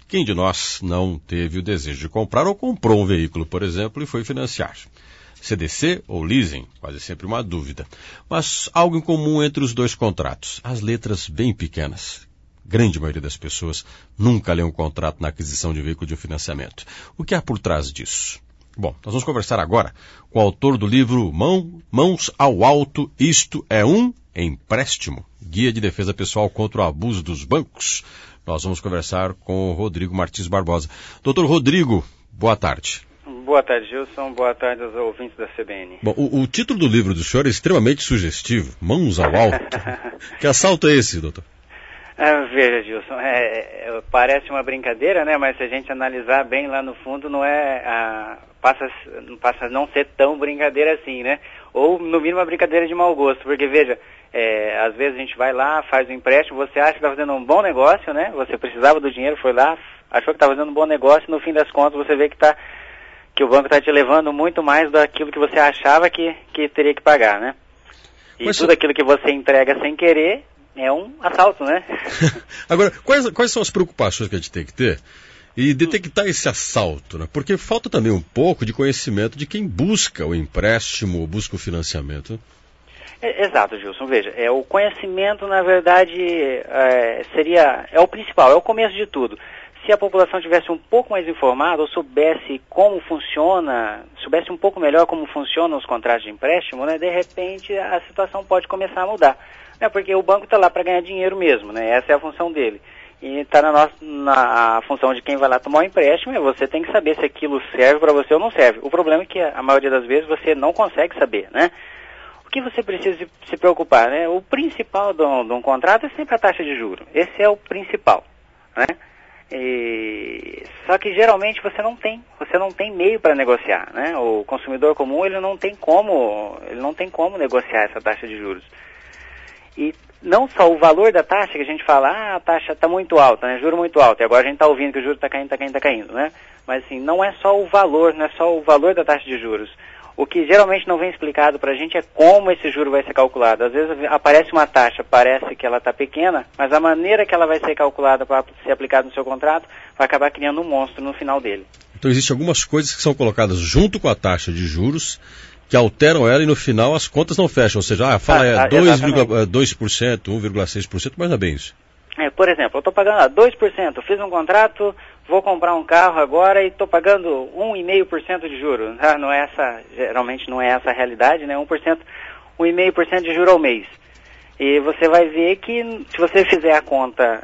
Quem de nós não teve o desejo de comprar ou comprou um veículo, por exemplo, e foi financiar? CDC ou leasing? Quase sempre uma dúvida. Mas algo em comum entre os dois contratos, as letras bem pequenas. Grande maioria das pessoas nunca lê um contrato na aquisição de um veículo de um financiamento. O que há por trás disso? Bom, nós vamos conversar agora com o autor do livro Mãos ao Alto, Isto é um Empréstimo, Guia de Defesa Pessoal contra o Abuso dos Bancos. Nós vamos conversar com o Rodrigo Martins Barbosa. Doutor Rodrigo, boa tarde. Boa tarde, Gilson. Boa tarde aos ouvintes da CBN. Bom, o título do livro do senhor é extremamente sugestivo. Mãos ao alto. Que assalto é esse, doutor? Veja, Gilson, parece uma brincadeira, né? Mas se a gente analisar bem lá no fundo, não passa a não ser tão brincadeira assim, né? Ou, no mínimo, uma brincadeira de mau gosto. Porque, veja, às vezes a gente vai lá, faz um empréstimo, você acha que está fazendo um bom negócio, né? Você precisava do dinheiro, foi lá, achou que está fazendo um bom negócio, no fim das contas você vê que o banco está te levando muito mais daquilo que você achava que teria que pagar, né? E tudo aquilo que você entrega sem querer é um assalto, né? Agora, quais são as preocupações que a gente tem que ter e detectar esse assalto, né? Porque falta também um pouco de conhecimento de quem busca o empréstimo ou busca o financiamento. Exato, Gilson. Veja, o conhecimento, na verdade, é o principal, é o começo de tudo. Se a população tivesse um pouco mais informada ou soubesse como funciona, soubesse um pouco melhor como funcionam os contratos de empréstimo, né, de repente a situação pode começar a mudar. Né, porque o banco está lá para ganhar dinheiro mesmo, né, essa é a função dele. E está na função de quem vai lá tomar o empréstimo, e você tem que saber se aquilo serve para você ou não serve. O problema é que a maioria das vezes você não consegue saber, né? O que você precisa se preocupar, né? O principal de um contrato é sempre a taxa de juros. Esse é o principal, né? Só que geralmente você não tem meio para negociar, né? O consumidor comum ele não tem como negociar essa taxa de juros. E não só o valor da taxa, que a gente fala, a taxa está muito alta, né? Juro muito alto, e agora a gente está ouvindo que o juro está caindo, né? Mas assim, não é só o valor da taxa de juros. O que geralmente não vem explicado para a gente é como esse juro vai ser calculado. Às vezes aparece uma taxa, parece que ela está pequena, mas a maneira que ela vai ser calculada para ser aplicada no seu contrato vai acabar criando um monstro no final dele. Então existem algumas coisas que são colocadas junto com a taxa de juros que alteram ela e no final as contas não fecham. Ou seja, 2%, 1,6%, mas não é bem isso. Por exemplo, eu estou pagando 2%, fiz um contrato, vou comprar um carro agora e estou pagando 1,5% de juros. Geralmente não é essa a realidade, né? 1,5% de juros ao mês. E você vai ver que se você fizer a conta,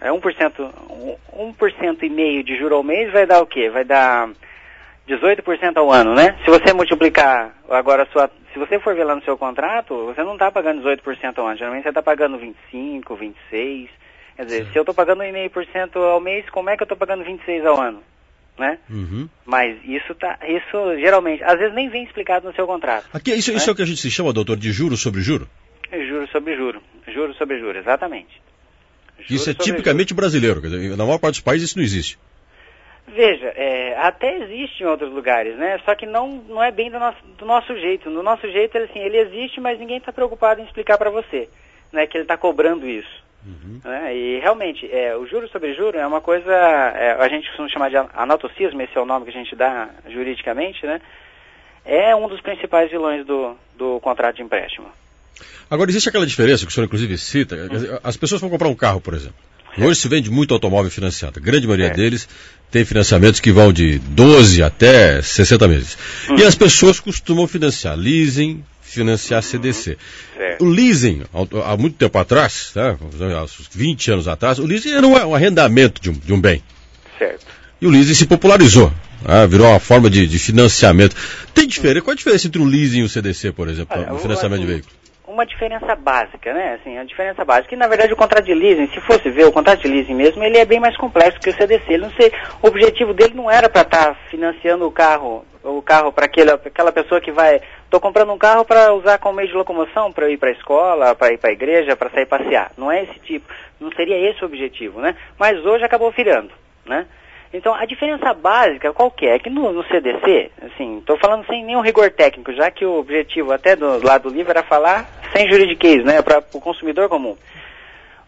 1,5% de juros ao mês vai dar o quê? Vai dar 18% ao ano, né? Se você multiplicar agora se você for ver lá no seu contrato, você não está pagando 18% ao ano, geralmente você está pagando 25%, 26%. Quer dizer, se eu estou pagando 1,5% ao mês, como é que eu estou pagando 26% ao ano? Né? Uhum. Mas isso geralmente, às vezes nem vem explicado no seu contrato. Isso é o que a gente se chama, doutor, de juro sobre juro? Juro sobre juro. Juro sobre juro, exatamente. Isso é tipicamente brasileiro, quer dizer, na maior parte dos países isso não existe. Veja, até existe em outros lugares, né? Só que não é bem do nosso jeito. Do nosso jeito, ele existe, mas ninguém está preocupado em explicar para você, né, que ele está cobrando isso. Uhum. Né? E realmente, o juro sobre juro é uma coisa, a gente costuma chamar de anatocismo, esse é o nome que a gente dá juridicamente, né? É um dos principais vilões do contrato de empréstimo. Agora, existe aquela diferença que o senhor inclusive cita, as pessoas vão comprar um carro, por exemplo. Hoje se vende muito automóvel financiado. A grande maioria deles tem financiamentos que vão de 12 até 60 meses. E as pessoas costumam financiar leasing, financiar CDC. O leasing, há muito tempo atrás, né, há 20 anos atrás, o leasing era um arrendamento de um bem. Certo. E o leasing se popularizou, virou uma forma de financiamento. Qual a diferença entre o leasing e o CDC, por exemplo, no financiamento de veículo? Uma diferença básica, né? Assim, a diferença básica. Que na verdade o contrato de leasing, se fosse ver o contrato de leasing mesmo, ele é bem mais complexo que o CDC. O objetivo dele não era para estar financiando o carro para aquela pessoa que vai. Estou comprando um carro para usar como meio de locomoção, para ir para a escola, para ir para a igreja, para sair passear. Não é esse tipo. Não seria esse o objetivo, né? Mas hoje acabou virando, né? Então, a diferença básica qual que é? Que no CDC, assim, estou falando sem nenhum rigor técnico, já que o objetivo até do lado do livro era falar sem juridiquês, né, para o consumidor comum.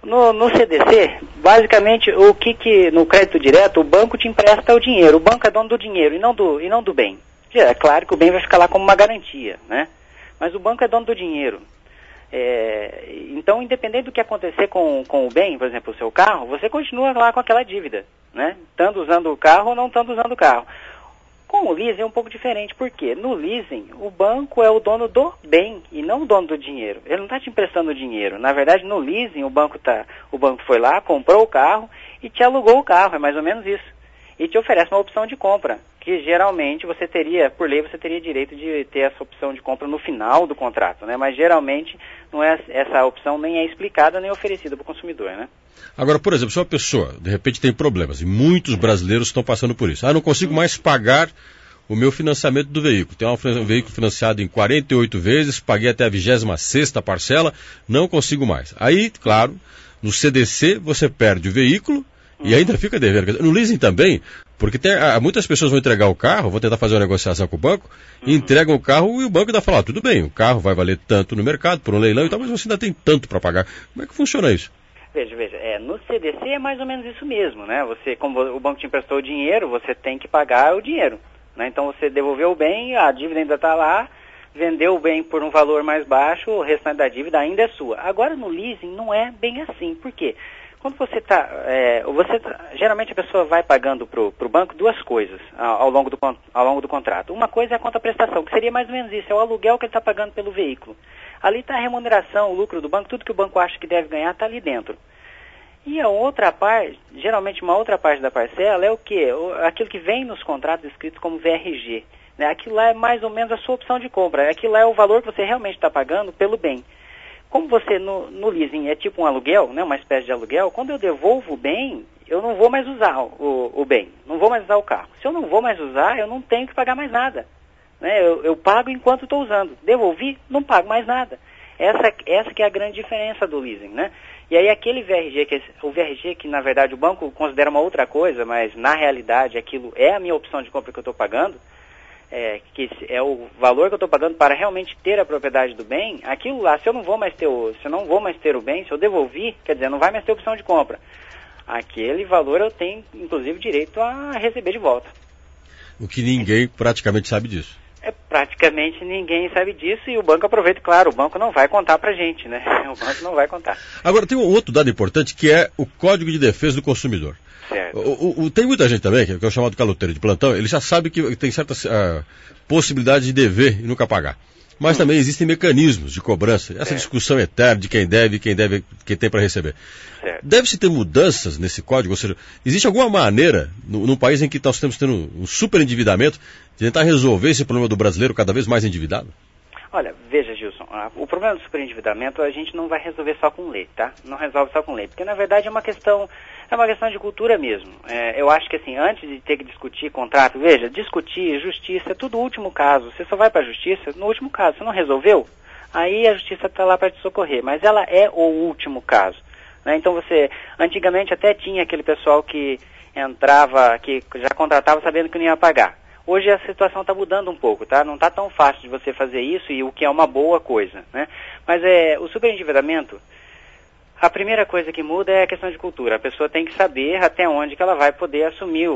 No CDC, basicamente, no crédito direto, o banco te empresta o dinheiro. O banco é dono do dinheiro e não do bem. É claro que o bem vai ficar lá como uma garantia, né? Mas o banco é dono do dinheiro. Então, independente do que acontecer com o bem, por exemplo, o seu carro, você continua lá com aquela dívida, né? Estando usando o carro ou não estando usando o carro. Com o leasing é um pouco diferente, porque no leasing o banco é o dono do bem e não o dono do dinheiro. Ele não está te emprestando dinheiro. Na verdade, no leasing o banco foi lá, comprou o carro e te alugou o carro, é mais ou menos isso. E te oferece uma opção de compra, que geralmente por lei você teria direito de ter essa opção de compra no final do contrato, né? Mas geralmente essa opção nem é explicada nem oferecida para o consumidor, né? Agora, por exemplo, se uma pessoa, de repente, tem problemas, e muitos brasileiros estão passando por isso. Não consigo mais pagar o meu financiamento do veículo. Tem um veículo financiado em 48 vezes, paguei até a 26ª parcela, não consigo mais. Aí, claro, no CDC você perde o veículo e ainda fica devendo. No leasing também, porque muitas pessoas vão entregar o carro, vão tentar fazer uma negociação com o banco, entregam o carro e o banco ainda fala, tudo bem, o carro vai valer tanto no mercado, por um leilão e tal, mas você ainda tem tanto para pagar. Como é que funciona isso? Veja, no CDC é mais ou menos isso mesmo, né? Como o banco te emprestou o dinheiro, você tem que pagar o dinheiro, né? Então você devolveu o bem, a dívida ainda está lá, vendeu o bem por um valor mais baixo, o restante da dívida ainda é sua. Agora no leasing não é bem assim, por quê? Quando geralmente a pessoa vai pagando para o banco duas coisas ao longo do contrato. Uma coisa é a conta-prestação, que seria mais ou menos isso, é o aluguel que ele está pagando pelo veículo. Ali está a remuneração, o lucro do banco, tudo que o banco acha que deve ganhar está ali dentro. E a outra parte, geralmente uma outra parte da parcela é o quê? Aquilo que vem nos contratos escritos como VRG. Né? Aquilo lá é mais ou menos a sua opção de compra, aquilo lá é o valor que você realmente está pagando pelo bem. Como você no leasing é tipo um aluguel, né, uma espécie de aluguel, quando eu devolvo o bem, eu não vou mais usar o bem, não vou mais usar o carro. Se eu não vou mais usar, eu não tenho que pagar mais nada. Né? Eu pago enquanto estou usando. Devolvi, não pago mais nada. Essa que é a grande diferença do leasing, né? E aí aquele VRG, o VRG que na verdade o banco considera uma outra coisa, mas na realidade aquilo é a minha opção de compra que eu estou pagando, que é o valor que eu estou pagando para realmente ter a propriedade do bem, aquilo lá, se eu não vou mais ter o bem, se eu devolvi, quer dizer, não vai mais ter opção de compra. Aquele valor eu tenho, inclusive, direito a receber de volta. O que ninguém praticamente sabe disso. Praticamente ninguém sabe disso e o banco aproveita, claro, o banco não vai contar pra gente, né? O banco não vai contar. Agora, tem um outro dado importante que é o Código de Defesa do Consumidor. Certo. Tem muita gente também, que é o chamado caloteiro de plantão, ele já sabe que tem certas possibilidades de dever e nunca pagar. Mas também existem mecanismos de cobrança. Essa discussão eterna de quem deve, quem tem para receber. Deve-se ter mudanças nesse código? Ou seja, existe alguma maneira, num país em que nós estamos tendo um superendividamento, de tentar resolver esse problema do brasileiro cada vez mais endividado? Olha, veja, Gilson, o problema do superendividamento a gente não vai resolver só com lei, tá? Não resolve só com lei, porque na verdade é uma questão de cultura mesmo. Eu acho que assim, antes de ter que discutir contrato, veja, discutir justiça é tudo o último caso. Você só vai para a justiça no último caso. Você não resolveu? Aí a justiça está lá para te socorrer, mas ela é o último caso. Né? Então antigamente até tinha aquele pessoal que entrava, que já contratava sabendo que não ia pagar. Hoje a situação está mudando um pouco, tá? Não está tão fácil de você fazer isso, e o que é uma boa coisa, né? Mas o superendividamento, a primeira coisa que muda é a questão de cultura. A pessoa tem que saber até onde que ela vai poder assumir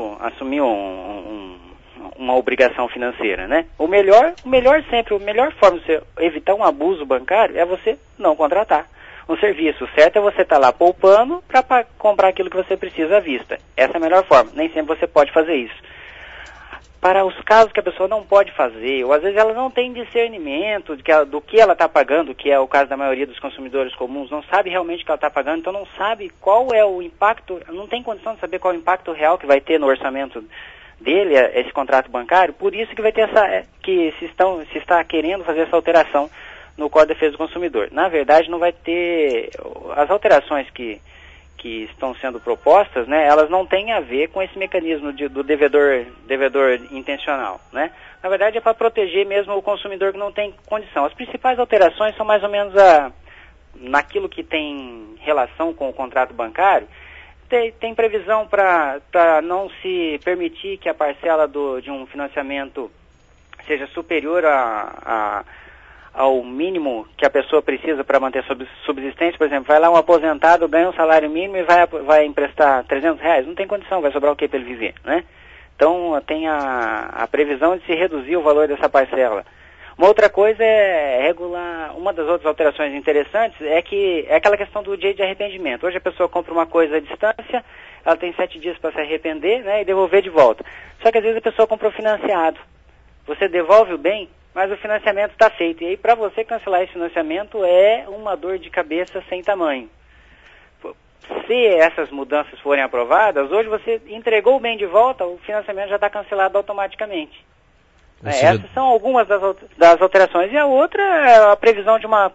uma obrigação financeira, né? A melhor forma de você evitar um abuso bancário é você não contratar um serviço. O certo é você estar lá poupando para comprar aquilo que você precisa à vista. Essa é a melhor forma. Nem sempre você pode fazer isso. Para os casos que a pessoa não pode fazer, ou às vezes ela não tem discernimento do que ela está pagando, que é o caso da maioria dos consumidores comuns, não sabe realmente o que ela está pagando, então não sabe qual é o impacto, não tem condição de saber qual é o impacto real que vai ter no orçamento dele, esse contrato bancário, por isso que vai ter se está querendo fazer essa alteração no Código de Defesa do Consumidor. Na verdade, não vai ter, as alterações que estão sendo propostas, né, elas não têm a ver com esse mecanismo do devedor intencional, né? Na verdade é para proteger mesmo o consumidor que não tem condição. As principais alterações são mais ou menos naquilo que tem relação com o contrato bancário. Tem previsão para não se permitir que a parcela de um financiamento seja superior ao mínimo que a pessoa precisa para manter subsistência. Por exemplo, vai lá um aposentado, ganha um salário mínimo e vai emprestar R$300, não tem condição, vai sobrar o que para ele viver, né? Então tem a previsão de se reduzir o valor dessa parcela. Uma outra coisa é regular, uma das outras alterações interessantes é aquela questão do dia de arrependimento. Hoje a pessoa compra uma coisa à distância, ela tem 7 dias para se arrepender, né, e devolver de volta. Só que às vezes a pessoa comprou financiado. Você devolve o bem, mas o financiamento está feito. E aí para você cancelar esse financiamento é uma dor de cabeça sem tamanho. Se essas mudanças forem aprovadas, hoje você entregou o bem de volta, o financiamento já está cancelado automaticamente. Essas são algumas das alterações. E a outra é a previsão de uma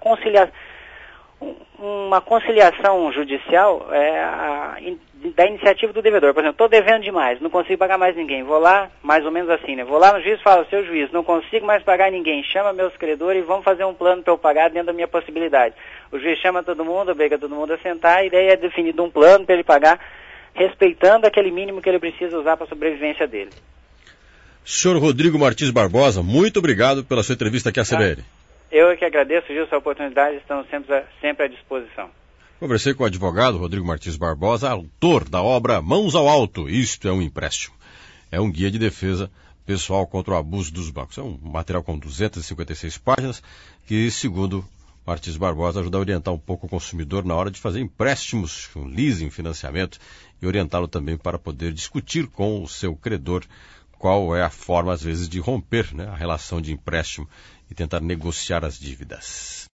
conciliação judicial da iniciativa do devedor. Por exemplo, estou devendo demais, não consigo pagar mais ninguém. Vou lá, mais ou menos assim, né? Vou lá no juiz e falo, seu juiz, não consigo mais pagar ninguém. Chama meus credores e vamos fazer um plano para eu pagar dentro da minha possibilidade. O juiz chama todo mundo, obriga todo mundo a sentar e daí é definido um plano para ele pagar, respeitando aquele mínimo que ele precisa usar para a sobrevivência dele. Senhor Rodrigo Martins Barbosa, muito obrigado pela sua entrevista aqui à CBN. Eu é que agradeço, Gilson, a oportunidade, estamos sempre à disposição. Conversei com o advogado Rodrigo Martins Barbosa, autor da obra Mãos ao Alto, Isto é um Empréstimo. É um guia de defesa pessoal contra o abuso dos bancos. É um material com 256 páginas que, segundo Martins Barbosa, ajuda a orientar um pouco o consumidor na hora de fazer empréstimos, um leasing, financiamento, e orientá-lo também para poder discutir com o seu credor qual é a forma, às vezes, de romper, né, a relação de empréstimo e tentar negociar as dívidas.